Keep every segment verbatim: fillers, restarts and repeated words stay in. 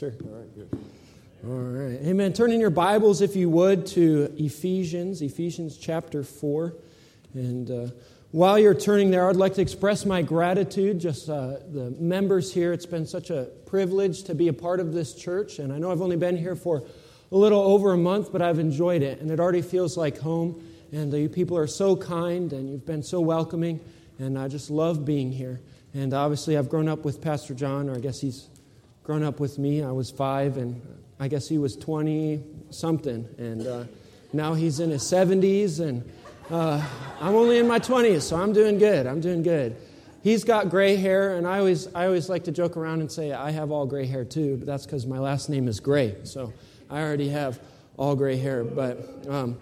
Sure. All right, good. All right. Amen. Turn in your Bibles, if you would, to Ephesians, Ephesians chapter four. And uh, while you're turning there, I'd like to express my gratitude, just uh, the members here. It's been such a privilege to be a part of this church. And I know I've only been here for a little over a month, but I've enjoyed it. And it already feels like home. And uh, you people are so kind, and you've been so welcoming. And I just love being here. And obviously, I've grown up with Pastor John, or I guess he's grown up with me. I was five, and I guess he was twenty-something. And uh, now he's in his seventies, and uh, I'm only in my twenties, so I'm doing good. I'm doing good. He's got gray hair, and I always I always like to joke around and say I have all gray hair too, but that's because my last name is Gray, so I already have all gray hair. But um,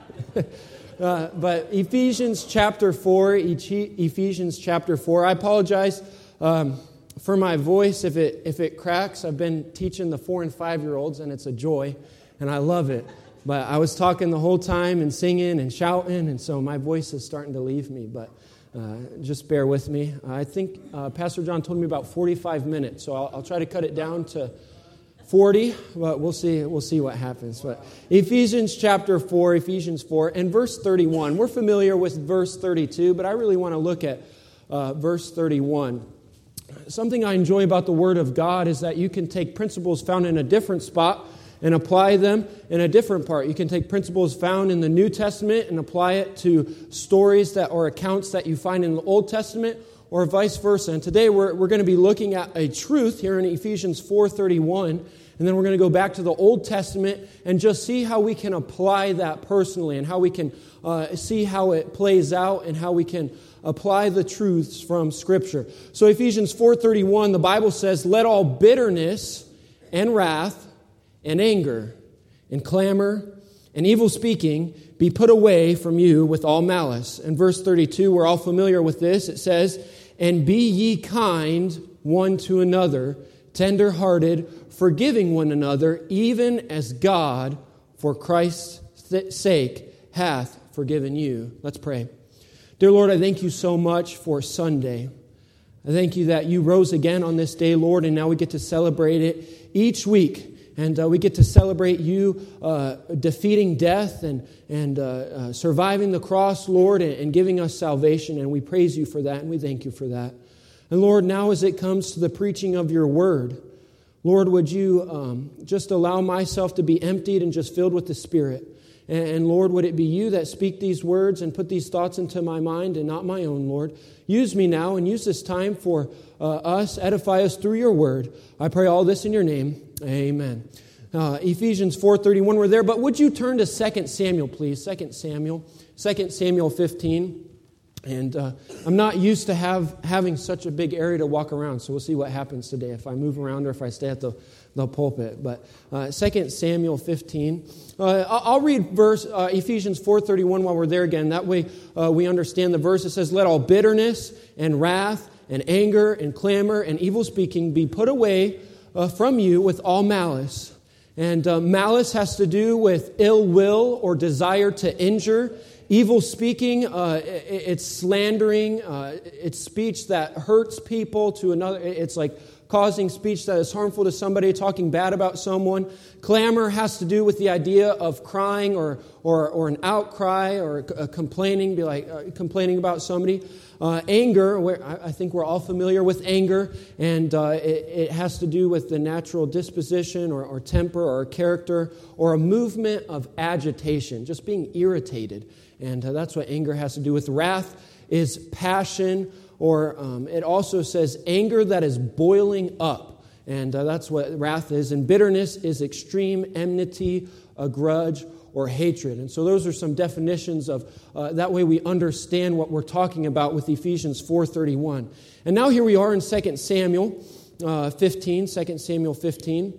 uh, but Ephesians chapter four, Ephesians chapter four. I apologize um, for my voice if it if it cracks. I've been teaching the four and five year olds, and it's a joy, and I love it. But I was talking the whole time and singing and shouting, and so my voice is starting to leave me. But uh, just bear with me. I think uh, Pastor John told me about forty-five minutes, so I'll, I'll try to cut it down to forty. But we'll see. We'll see what happens. But Ephesians chapter four, Ephesians four, and verse thirty-one. We're familiar with verse thirty-two, but I really want to look at uh, verse thirty-one. Something I enjoy about the Word of God is that you can take principles found in a different spot and apply them in a different part. You can take principles found in the New Testament and apply it to stories that or accounts that you find in the Old Testament, or vice versa. And today we're we're going to be looking at a truth here in Ephesians four thirty-one, and then we're going to go back to the Old Testament and just see how we can apply that personally, and how we can uh, see how it plays out, and how we can apply the truths from Scripture. So Ephesians four thirty-one, the Bible says, "Let all bitterness and wrath and anger and clamor and evil speaking be put away from you with all malice." And verse thirty-two, we're all familiar with this. It says, "And be ye kind one to another, tender-hearted, forgiving one another, even as God, for Christ's sake, hath forgiven you." Let's pray. Dear Lord, I thank you so much for Sunday. I thank you that you rose again on this day, Lord, and now we get to celebrate it each week. And uh, we get to celebrate you uh, defeating death and, and uh, uh, surviving the cross, Lord, and, and giving us salvation. And we praise you for that, and we thank you for that. And Lord, now as it comes to the preaching of your word, Lord, would you um, just allow myself to be emptied and just filled with the Spirit? And, and Lord, would it be you that speak these words and put these thoughts into my mind and not my own, Lord? Use me now and use this time for uh, us, edify us through your word. I pray all this in your name. Amen. Uh, Ephesians four thirty-one, we're there. But would you turn to Second Samuel, please? Second Samuel. Second Samuel fifteen. And uh, I'm not used to have having such a big area to walk around, so we'll see what happens today, if I move around or if I stay at the, the pulpit. But uh, Second Samuel fifteen. Uh, I'll read verse uh, Ephesians four thirty-one while we're there again. That way uh, we understand the verse. It says, "Let all bitterness and wrath and anger and clamor and evil speaking be put away Uh, from you with all malice." And uh, malice has to do with ill will or desire to injure. Evil speaking, uh, it, it's slandering. Uh, it's speech that hurts people to another. It's like causing speech that is harmful to somebody, talking bad about someone. Clamor has to do with the idea of crying or or, or an outcry or a complaining, be like uh, complaining about somebody. Uh, anger, where I think we're all familiar with anger, and uh, it, it has to do with the natural disposition or, or temper or character or a movement of agitation, just being irritated. And uh, that's what anger has to do with. Wrath is passion, or um, it also says anger that is boiling up. And uh, that's what wrath is. And bitterness is extreme enmity, a grudge, or hatred. And so those are some definitions of, uh, that way we understand what we're talking about with Ephesians four thirty-one. And now here we are in Second Samuel uh, fifteen, Second Samuel fifteen.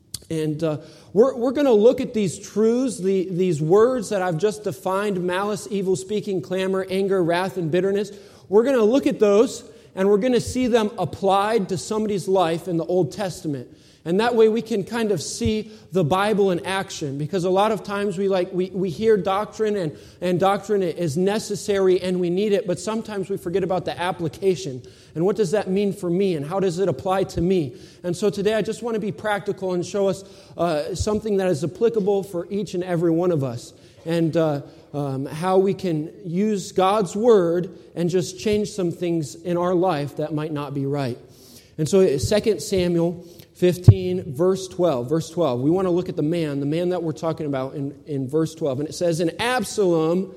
And uh, we're, we're going to look at these truths, the, these words that I've just defined: malice, evil speaking, clamor, anger, wrath, and bitterness. We're going to look at those, and we're going to see them applied to somebody's life in the Old Testament. And that way we can kind of see the Bible in action. Because a lot of times we like we, we hear doctrine and, and doctrine is necessary and we need it, but sometimes we forget about the application. And what does that mean for me? And how does it apply to me? And so today I just want to be practical and show us uh, something that is applicable for each and every one of us. And uh, um, how we can use God's Word and just change some things in our life that might not be right. And so Second Samuel fifteen, verse twelve. Verse twelve. We want to look at the man, the man that we're talking about in, in verse twelve. And it says, And Absalom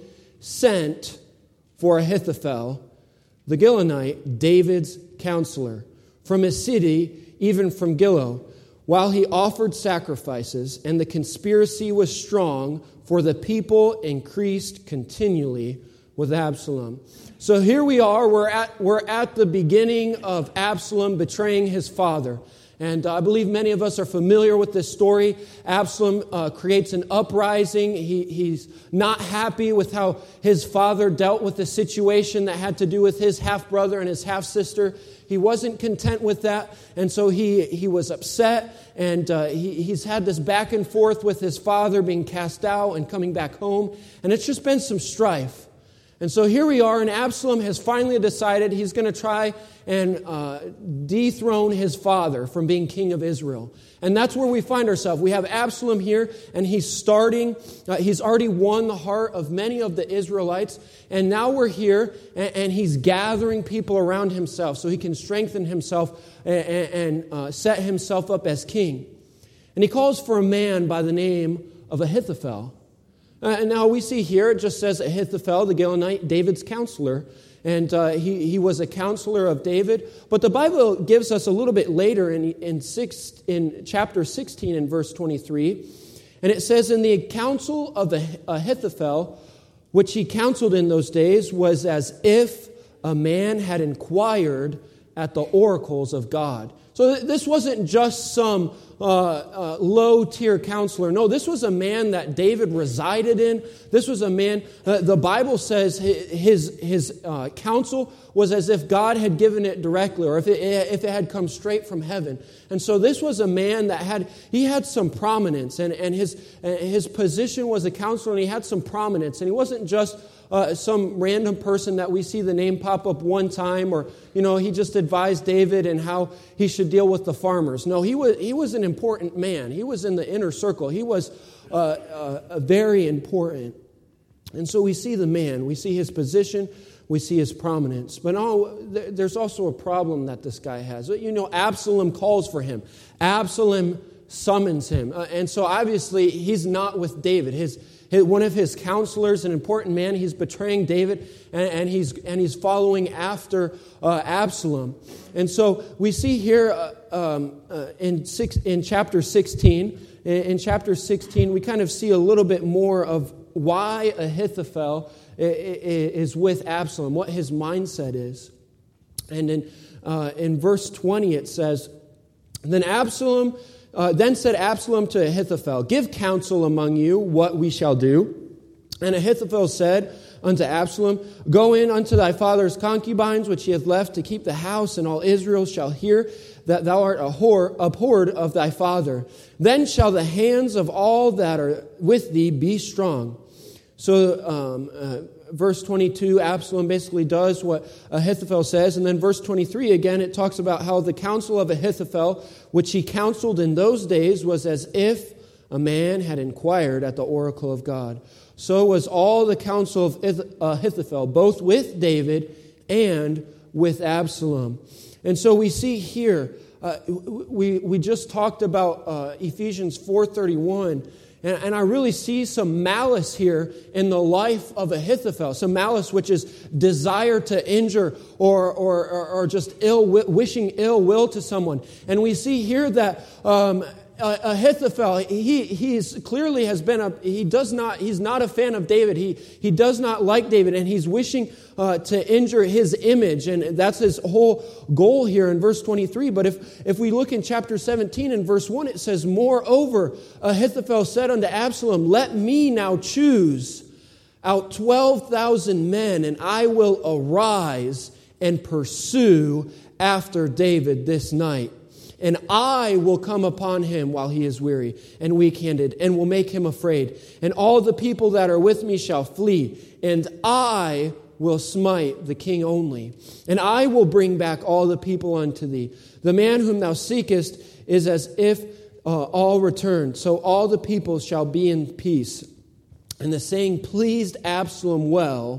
sent for Ahithophel, the Gilonite, David's counselor, from his city, even from Gilo, while he offered sacrifices, and the conspiracy was strong, for the people increased continually with Absalom. So here we are, we're at, we're at the beginning of Absalom betraying his father. And I believe many of us are familiar with this story. Absalom uh, creates an uprising. He, he's not happy with how his father dealt with the situation that had to do with his half-brother and his half-sister. He wasn't content with that, and so he, he was upset, and uh, he, he's had this back and forth with his father being cast out and coming back home, and it's just been some strife. And so here we are, and Absalom has finally decided he's going to try and uh, dethrone his father from being king of Israel. And that's where we find ourselves. We have Absalom here, and he's starting, uh, he's already won the heart of many of the Israelites, and now we're here, and, and he's gathering people around himself so he can strengthen himself and, and uh, set himself up as king. And he calls for a man by the name of Ahithophel. Uh, and now we see here, it just says Ahithophel, the Gilonite, David's counselor. And uh, he, he was a counselor of David. But the Bible gives us a little bit later in, in, six, in chapter sixteen and verse twenty-three. And it says, In the counsel of Ahithophel, which he counseled in those days, was as if a man had inquired at the oracles of God. So th- this wasn't just some uh, uh, low-tier counselor. No, this was a man that David resided in. This was a man, uh, the Bible says his, his uh, counsel was as if God had given it directly, or if it, if it had come straight from heaven. And so this was a man that had, he had some prominence, and, and his, his position was a counselor, and he had some prominence. And he wasn't just Uh, some random person that we see the name pop up one time, or, you know, he just advised David and how he should deal with the farmers. No, he was he was an important man. He was in the inner circle. He was uh, uh, very important. And so we see the man. We see his position. We see his prominence. But no, there's also a problem that this guy has. You know, Absalom calls for him. Absalom summons him. Uh, and so obviously he's not with David. His One of his counselors, an important man, he's betraying David, and, and he's and he's following after uh, Absalom. And so we see here uh, um, uh, in six in chapter sixteen. In, in chapter sixteen, we kind of see a little bit more of why Ahithophel is with Absalom, what his mindset is. And in uh, in verse twenty, it says, "Then Absalom." Uh, then said Absalom to Ahithophel, Give counsel among you what we shall do. And Ahithophel said unto Absalom, Go in unto thy father's concubines, which he hath left to keep the house, and all Israel shall hear that thou art abhor- abhorred of thy father. Then shall the hands of all that are with thee be strong. So um, uh, verse twenty-two, Absalom basically does what Ahithophel says. And then verse twenty-three, again, it talks about how the counsel of Ahithophel, which he counseled in those days, was as if a man had inquired at the oracle of God. So was all the counsel of Ahithophel, both with David and with Absalom. And so we see here, uh, we, we just talked about uh, Ephesians four thirty-one. And I really see some malice here in the life of Ahithophel. Some malice which is desire to injure or or, or just ill wishing ill will to someone. And we see here that um, Ahithophel, he he's clearly has been a he does not he's not a fan of David. He he does not like David, and he's wishing uh, to injure his image, and that's his whole goal here in verse twenty-three. But if if we look in chapter seventeen and verse one, it says, Moreover, Ahithophel said unto Absalom, Let me now choose out twelve thousand men, and I will arise and pursue after David this night. And I will come upon him while he is weary and weak-handed, and will make him afraid. And all the people that are with me shall flee, and I will smite the king only. And I will bring back all the people unto thee. The man whom thou seekest is as if uh, all returned. So all the people shall be in peace. And the saying pleased Absalom well,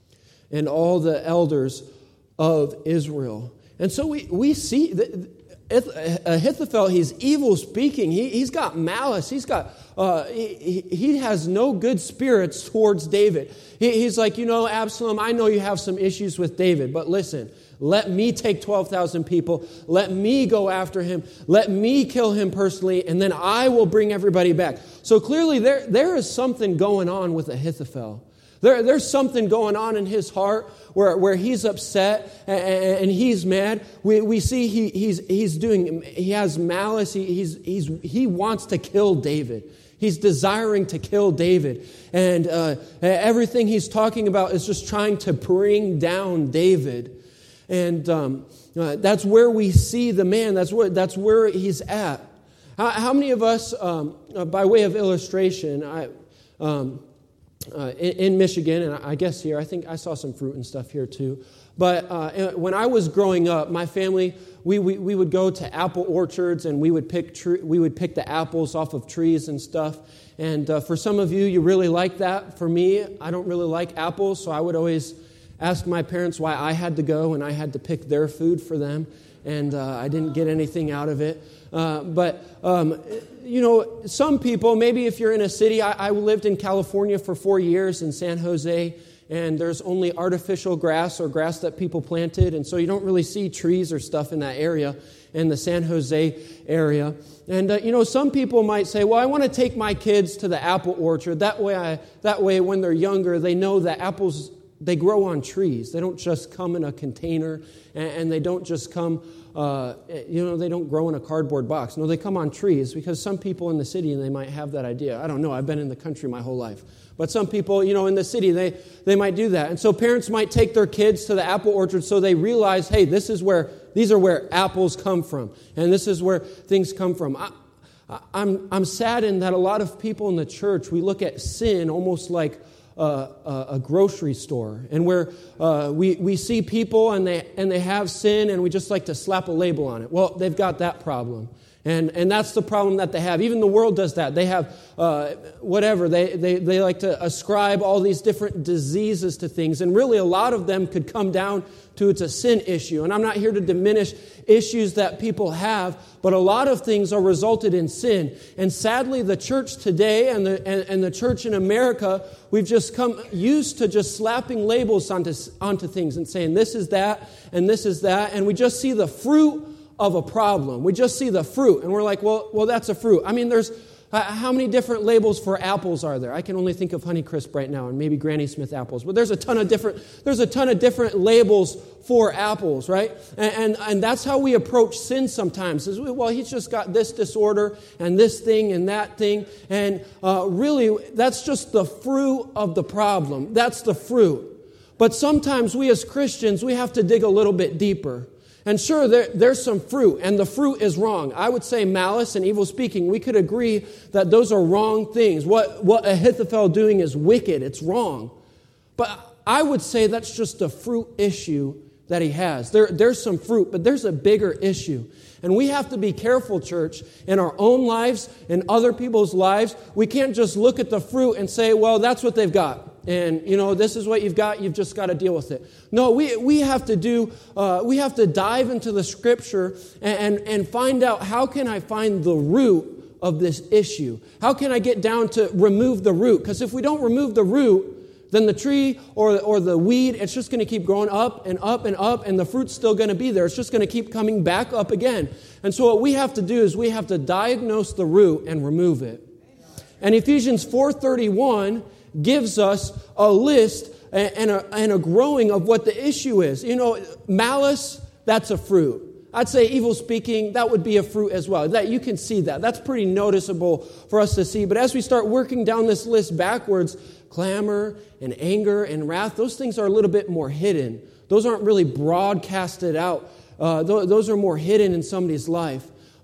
and all the elders of Israel. And so we, we see that Ahithophel, he's evil speaking. He, he's got malice. He's got, uh, he, he has no good spirits towards David. He, he's like, you know, Absalom, I know you have some issues with David, but listen, let me take twelve thousand people. Let me go after him. Let me kill him personally, and then I will bring everybody back. So clearly there, there is something going on with Ahithophel. There, there's something going on in his heart where, where he's upset and, and he's mad. We, we see he, he's, he's doing, he has malice. He, he's, he's, he wants to kill David. He's desiring to kill David. And uh, everything he's talking about is just trying to bring down David. And um, uh, that's where we see the man. That's where, that's where he's at. How, how many of us, um, uh, by way of illustration, I... Um, Uh, in, in Michigan, and I guess here, I think I saw some fruit and stuff here too. But uh, when I was growing up, my family, we, we, we would go to apple orchards, and we would pick tre- we would pick the apples off of trees and stuff. And uh, for some of you, you really like that. For me, I don't really like apples, so I would always ask my parents why I had to go and I had to pick their food for them, and uh, I didn't get anything out of it. Uh, but, um, you know, some people, maybe if you're in a city, I, I lived in California for four years in San Jose, and there's only artificial grass or grass that people planted, and so you don't really see trees or stuff in that area, in the San Jose area. And, uh, you know, some people might say, well, I want to take my kids to the apple orchard. That way, I, that way when they're younger, they know that apples, they grow on trees. They don't just come in a container, and, and they don't just come... Uh, you know, they don't grow in a cardboard box. No, they come on trees, because some people in the city, and they might have that idea. I don't know. I've been in the country my whole life. But some people, you know, in the city, they, they might do that. And so parents might take their kids to the apple orchard so they realize, hey, this is where, these are where apples come from. And this is where things come from. I, I'm, I'm saddened that a lot of people in the church, we look at sin almost like Uh, a, a grocery store, and where uh, we we see people and they and they have sin, and we just like to slap a label on it. Well, they've got that problem, and and that's the problem that they have. Even the world does that. They have uh, whatever they, they they like to ascribe all these different diseases to things, and really a lot of them could come down to it's a sin issue. And I'm not here to diminish issues that people have, but a lot of things are resulted in sin. And sadly, the church today and the and, and the church in America, we've just come used to just slapping labels onto onto things and saying this is that and this is that, and we just see the fruit of a problem. We just see the fruit, and we're like, well, well, that's a fruit. I mean, there's uh, how many different labels for apples are there? I can only think of Honeycrisp right now, and maybe Granny Smith apples. But there's a ton of different. There's a ton of different labels for apples, right? And and, and that's how we approach sin sometimes. Is we, well, he's just got this disorder and this thing and that thing, and uh, really, that's just the fruit of the problem. That's the fruit. But sometimes we as Christians, we have to dig a little bit deeper. And sure, there, there's some fruit, and the fruit is wrong. I would say malice and evil speaking, we could agree that those are wrong things. What, what Ahithophel doing is wicked. It's wrong. But I would say that's just a fruit issue that he has. There, there's some fruit, but there's a bigger issue. And we have to be careful, church, in our own lives and other people's lives. We can't just look at the fruit and say, well, that's what they've got. And, you know, this is what you've got. You've just got to deal with it. No, we we have to do, uh, we have to dive into the Scripture and, and, and find out, how can I find the root of this issue? How can I get down to remove the root? Because if we don't remove the root, then the tree or, or the weed, it's just going to keep growing up and up and up, and the fruit's still going to be there. It's just going to keep coming back up again. And so what we have to do is we have to diagnose the root and remove it. And Ephesians four thirty-one gives us a list and a, and a growing of what the issue is. You know, malice, that's a fruit. I'd say evil speaking, that would be a fruit as well. That you can see that. That's pretty noticeable for us to see. But as we start working down this list backwards, clamor and anger and wrath, those things are a little bit more hidden. Those aren't really broadcasted out. Uh, th- those are more hidden in somebody's life.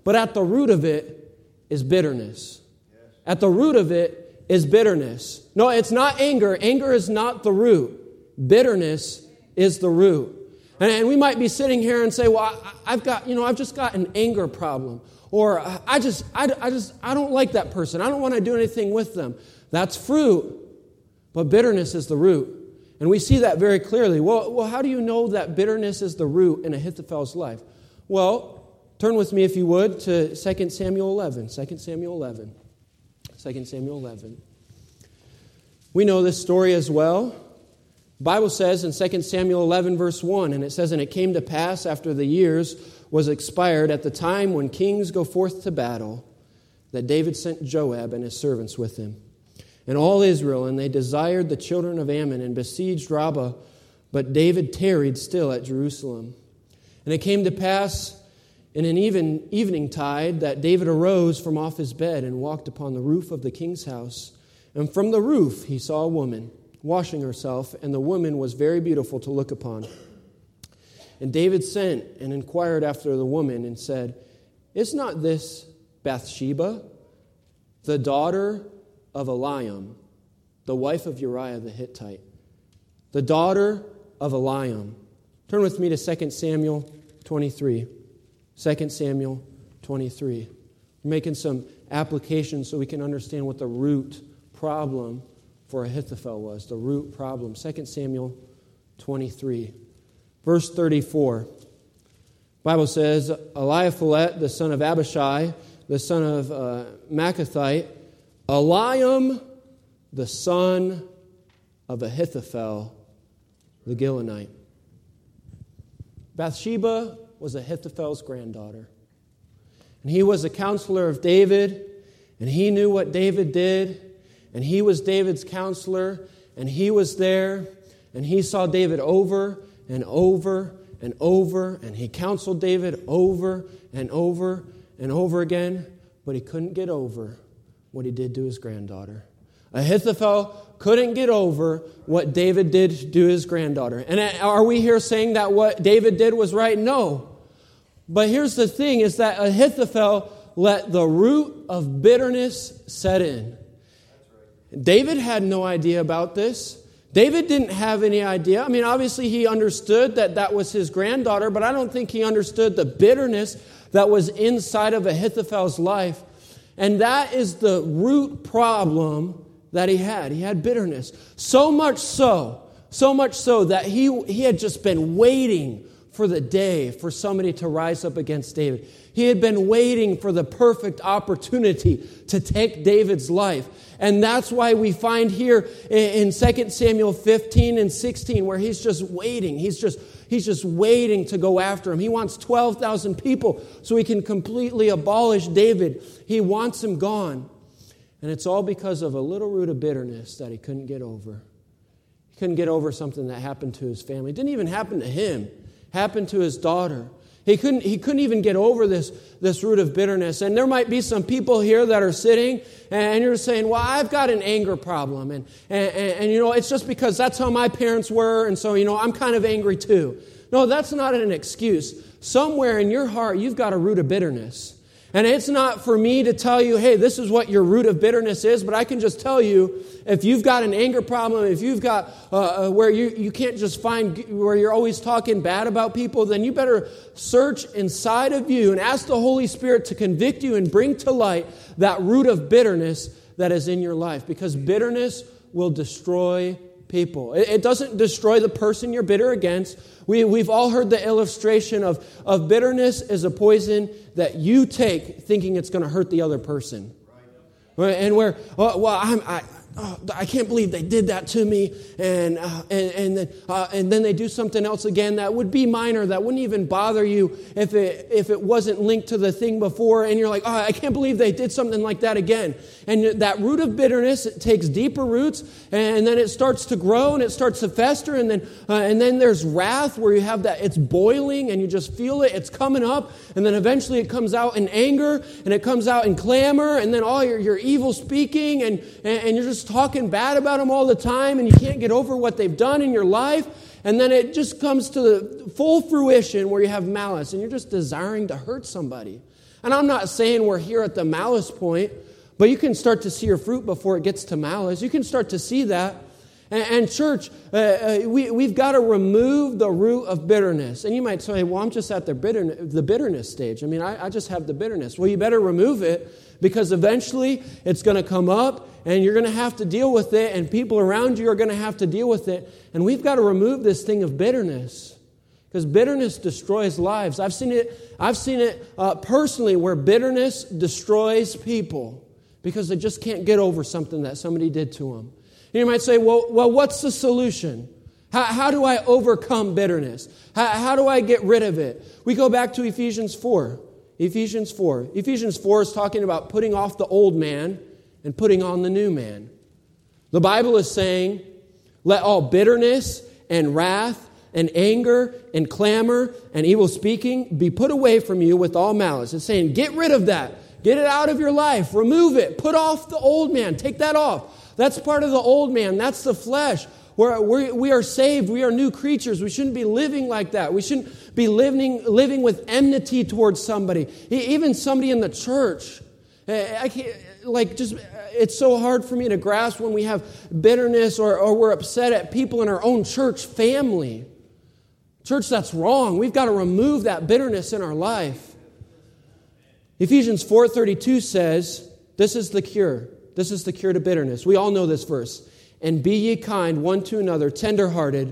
But at the root of it is bitterness. At the root of it is bitterness. No, it's not anger. Anger is not the root. Bitterness is the root. And we might be sitting here and say, well, I've got, you know, I've just got an anger problem. Or I just, I, I just, I don't like that person. I don't want to do anything with them. That's fruit. But bitterness is the root. And we see that very clearly. Well, well, how do you know that bitterness is the root in Ahithophel's life? Well, turn with me, if you would, to Second Samuel eleven. Second Samuel eleven. Second Samuel eleven. We know this story as well. The Bible says in Second Samuel eleven, verse one, and it says, "And it came to pass after the years was expired, at the time when kings go forth to battle, that David sent Joab and his servants with him, and all Israel, and they desired the children of Ammon, and besieged Rabbah, but David tarried still at Jerusalem. And it came to pass in an even evening tide that David arose from off his bed and walked upon the roof of the king's house. And from the roof he saw a woman washing herself, and the woman was very beautiful to look upon. And David sent and inquired after the woman and said, Is not this Bathsheba, the daughter of Eliam, the wife of Uriah the Hittite?" The daughter of Eliam. Turn with me to Second Samuel twenty-three. Second Samuel twenty-three. We're making some applications so we can understand what the root problem for Ahithophel was. The root problem. Second Samuel twenty-three. Verse thirty-four. The Bible says, "Eliaphilet, the son of Abishai, the son of uh, Maachathite, Eliam, the son of Ahithophel, the Gilonite." Bathsheba was Ahithophel's granddaughter. And he was a counselor of David, and he knew what David did, and he was David's counselor, and he was there, and he saw David over and over and over, and he counseled David over and over and over again, but he couldn't get over what he did to his granddaughter. Ahithophel couldn't get over what David did to his granddaughter. And are we here saying that what David did was right? No. But here's the thing, is that Ahithophel let the root of bitterness set in. David had no idea about this. David didn't have any idea. I mean, obviously he understood that that was his granddaughter, but I don't think he understood the bitterness that was inside of Ahithophel's life. And that is the root problem that he had. He had bitterness. So much so, so much so that he, he had just been waiting for the day for somebody to rise up against David. He had been waiting for the perfect opportunity to take David's life. And that's why we find here in Second Samuel fifteen and sixteen where he's just waiting. He's just He's just waiting to go after him. He wants twelve thousand people so he can completely abolish David. He wants him gone. And it's all because of a little root of bitterness that he couldn't get over. He couldn't get over something that happened to his family. It didn't even happen to him. It happened to his daughter. He couldn't, he couldn't even get over this, this root of bitterness. And there might be some people here that are sitting and you're saying, well, I've got an anger problem. And, and, and, and, you know, it's just because that's how my parents were. And so, you know, I'm kind of angry too. No, that's not an excuse. Somewhere in your heart, you've got a root of bitterness. And it's not for me to tell you, hey, this is what your root of bitterness is, but I can just tell you, if you've got an anger problem, if you've got uh, where you, you can't just find, where you're always talking bad about people, then you better search inside of you and ask the Holy Spirit to convict you and bring to light that root of bitterness that is in your life. Because bitterness will destroy people. It, it doesn't destroy the person you're bitter against. We, we've all heard the illustration of, of bitterness is a poison that you take thinking it's going to hurt the other person. Right. And where, oh, well, I'm, I, oh, I can't believe they did that to me, and uh, and and then uh, and then they do something else again that would be minor, that wouldn't even bother you if it if it wasn't linked to the thing before, and you're like, oh, I can't believe they did something like that again. And that root of bitterness, it takes deeper roots, and then it starts to grow and it starts to fester, and then uh, and then there's wrath where you have that, it's boiling and you just feel it, it's coming up, and then eventually it comes out in anger, and it comes out in clamor, and then all your your evil speaking, and, and and you're just talking bad about them all the time, and you can't get over what they've done in your life. And then it just comes to the full fruition where you have malice and you're just desiring to hurt somebody. And I'm not saying we're here at the malice point, but you can start to see your fruit before it gets to malice. You can start to see that. And, and church, uh, uh, we, we've got to remove the root of bitterness. And you might say, well, I'm just at the, bitterness, the bitterness stage. I mean, I, I just have the bitterness. Well, you better remove it, because eventually it's going to come up and you're going to have to deal with it, and people around you are going to have to deal with it. And we've got to remove this thing of bitterness, because bitterness destroys lives. I've seen it, I've seen it uh, personally where bitterness destroys people because they just can't get over something that somebody did to them. And you might say, well, well, what's the solution? How, how do I overcome bitterness? How, how do I get rid of it? We go back to Ephesians four. Ephesians four. Ephesians four is talking about putting off the old man and putting on the new man. The Bible is saying, let all bitterness and wrath and anger and clamor and evil speaking be put away from you with all malice. It's saying, get rid of that. Get it out of your life. Remove it. Put off the old man. Take that off. That's part of the old man. That's the flesh. We're, we're, we are saved. We are new creatures. We shouldn't be living like that. We shouldn't be living, living with enmity towards somebody. Even somebody in the church. I can't, like, just, it's so hard for me to grasp when we have bitterness or, or we're upset at people in our own church family. Church, that's wrong. We've got to remove that bitterness in our life. Ephesians four thirty-two says, this is the cure. This is the cure to bitterness. We all know this verse. And be ye kind one to another, tenderhearted,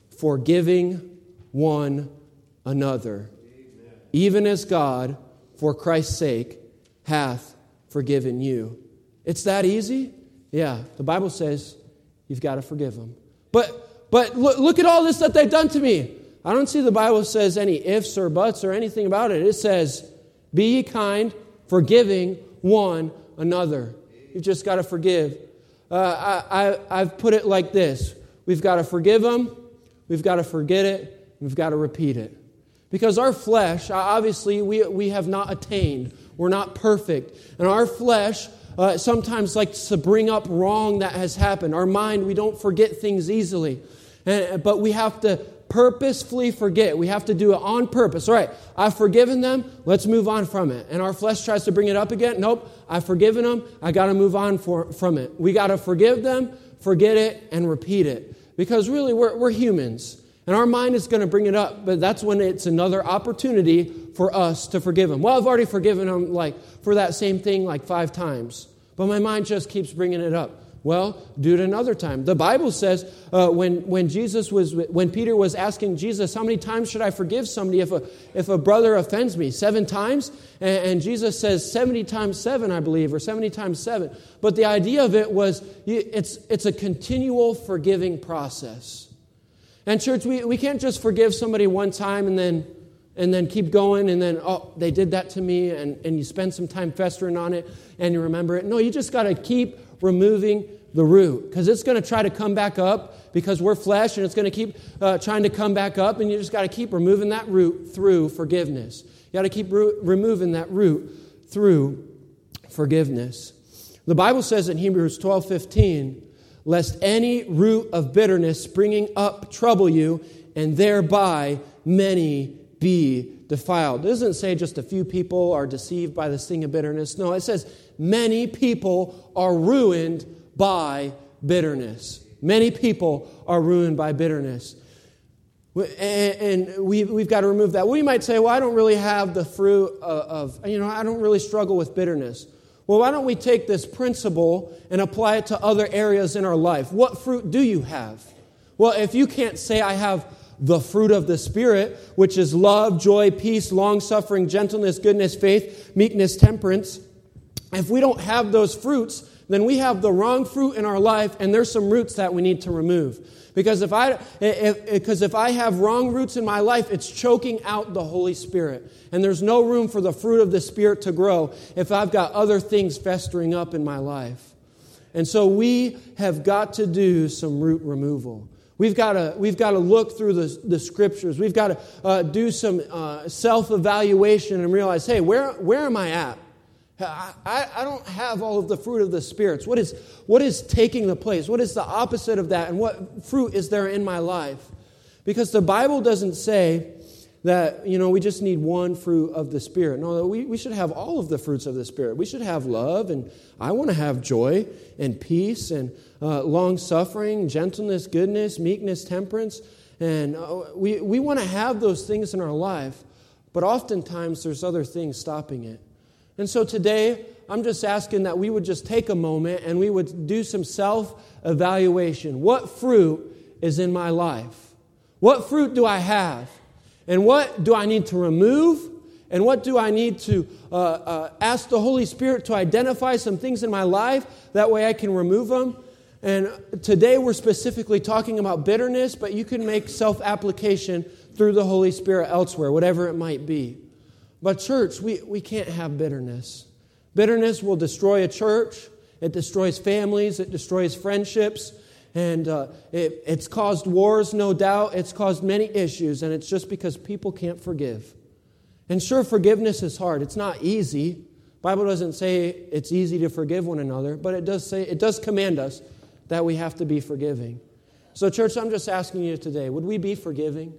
forgiving one another. Amen. Even as God, for Christ's sake, hath forgiven you. It's that easy? Yeah, the Bible says you've got to forgive them. But but look, look at all this that they've done to me. I don't see the Bible says any ifs or buts or anything about it. It says, be ye kind, forgiving one another. You've just got to forgive. Uh, I, I, I've put it like this. We've got to forgive them. We've got to forget it. We've got to repeat it. Because our flesh, obviously, we, we have not attained. We're not perfect. And our flesh uh, sometimes likes to bring up wrong that has happened. Our mind, we don't forget things easily. And, but we have to purposefully forget. We have to do it on purpose. All right, I've forgiven them. Let's move on from it. And our flesh tries to bring it up again. Nope, I've forgiven them. I got to move on for, from it. We got to forgive them, forget it, and repeat it. Because really, we're, we're humans. And our mind is going to bring it up. But that's when it's another opportunity for us to forgive them. Well, I've already forgiven them like for that same thing like five times. But my mind just keeps bringing it up. Well, do it another time. The Bible says uh, when when Jesus was when Peter was asking Jesus, how many times should I forgive somebody if a if a brother offends me? Seven times? And, and Jesus says seventy times seven, I believe, or seventy times seven. But the idea of it was it's it's a continual forgiving process. And church, we, we can't just forgive somebody one time and then and then keep going and then, oh, they did that to me, and, and you spend some time festering on it and you remember it. No, you just got to keep removing the root, because it's going to try to come back up because we're flesh, and it's going to keep uh, trying to come back up, and you just got to keep removing that root through forgiveness. You got to keep root, removing that root through forgiveness. The Bible says in Hebrews twelve fifteen, lest any root of bitterness springing up trouble you, and thereby many be defiled. It doesn't say just a few people are deceived by this thing of bitterness. No, it says many people are ruined by bitterness. Many people are ruined by bitterness. And we've, we've got to remove that. Well, you might say, well, I don't really have the fruit of, of, you know, I don't really struggle with bitterness. Well, why don't we take this principle and apply it to other areas in our life? What fruit do you have? Well, if you can't say I have the fruit of the Spirit, which is love, joy, peace, long-suffering, gentleness, goodness, faith, meekness, temperance, if we don't have those fruits, then we have the wrong fruit in our life, and there's some roots that we need to remove. Because if I if, because if I have wrong roots in my life, it's choking out the Holy Spirit. And there's no room for the fruit of the Spirit to grow if I've got other things festering up in my life. And so we have got to do some root removal. We've got to we've got to look through the, the Scriptures. We've got to uh, do some uh, self-evaluation and realize, hey, where where am I at? I, I don't have all of the fruit of the spirits. What is what is taking the place? What is the opposite of that? And what fruit is there in my life? Because the Bible doesn't say that, you know, we just need one fruit of the Spirit. No, we, we should have all of the fruits of the Spirit. We should have love, and I want to have joy and peace and uh, long-suffering, gentleness, goodness, meekness, temperance. And uh, we, we want to have those things in our life, but oftentimes there's other things stopping it. And so today, I'm just asking that we would just take a moment and we would do some self-evaluation. What fruit is in my life? What fruit do I have? And what do I need to remove? And what do I need to uh, uh, ask the Holy Spirit to identify some things in my life? That way I can remove them. And today we're specifically talking about bitterness, but you can make self-application through the Holy Spirit elsewhere, whatever it might be. But church, we, we can't have bitterness. Bitterness will destroy a church. It destroys families. It destroys friendships. And uh, it, it's caused wars, no doubt. It's caused many issues, and it's just because people can't forgive. And sure, forgiveness is hard. It's not easy. The Bible doesn't say it's easy to forgive one another, but it does say it does command us that we have to be forgiving. So, church, I'm just asking you today, would we be forgiving?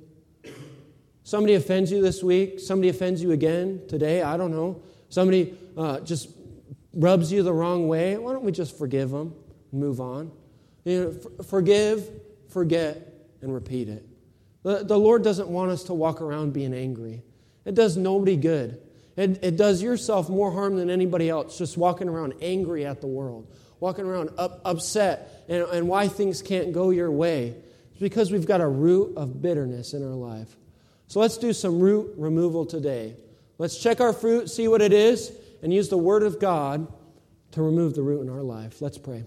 Somebody offends you this week. Somebody offends you again today. I don't know. Somebody uh, just rubs you the wrong way. Why don't we just forgive them and move on? You know, f- forgive, forget, and repeat it. The, the Lord doesn't want us to walk around being angry. It does nobody good. It, it does yourself more harm than anybody else, just walking around angry at the world, walking around up, upset, and, and why things can't go your way. It's because we've got a root of bitterness in our life. So let's do some root removal today. Let's check our fruit, see what it is, and use the Word of God to remove the root in our life. Let's pray.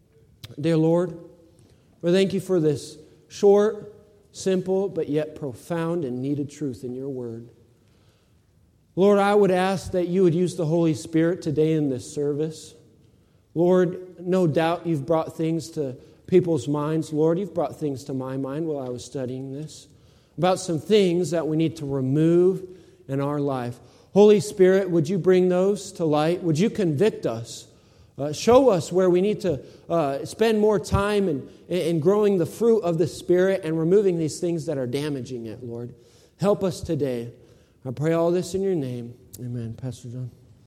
Dear Lord, we thank you for this short, simple, but yet profound and needed truth in your Word. Lord, I would ask that you would use the Holy Spirit today in this service. Lord, no doubt you've brought things to people's minds. Lord, you've brought things to my mind while I was studying this, about some things that we need to remove in our life. Holy Spirit, would you bring those to light? Would you convict us? Uh, show us where we need to uh, spend more time in, in growing the fruit of the Spirit and removing these things that are damaging it, Lord. Help us today. I pray all this in your name. Amen. Pastor John.